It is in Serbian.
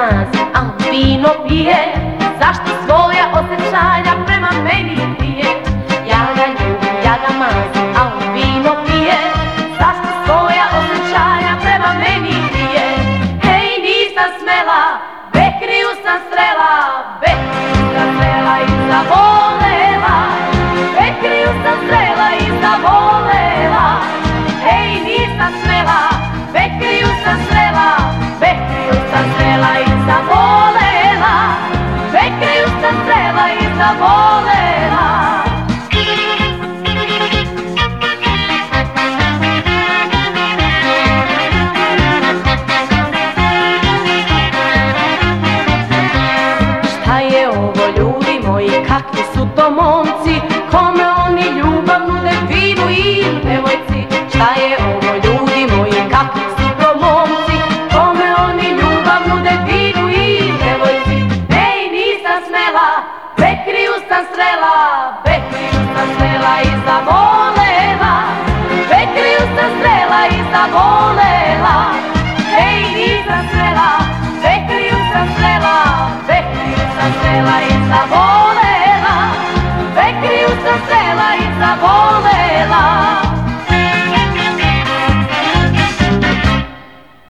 mazi, a vino pije. Zašto svoja osjećanja prema meni krije? Ja ga ljubim, ja ga mazim, a vino pije. Zašto svoja osjećanja prema meni krije? Hej, nisam smela, Bekriju sam srela, Bekriju sam srela i zavolela. Bekriju sam srela i zavolela. Hej, nisam smela, Bekriju sam srela, Bekriju sam srela i zavolela. Bekriju sam srela i zavolela. Šta je ovo, ljudi moji, kakvi su to momci? Kome oni ljubav nude, vinu ili devojci? Šta je ovo, ljudi moji, kakvi su to momci? Kome oni ljubav nude, vinu ili devojci? Ej, nisam smela, Bekriju sam srela, Bekriju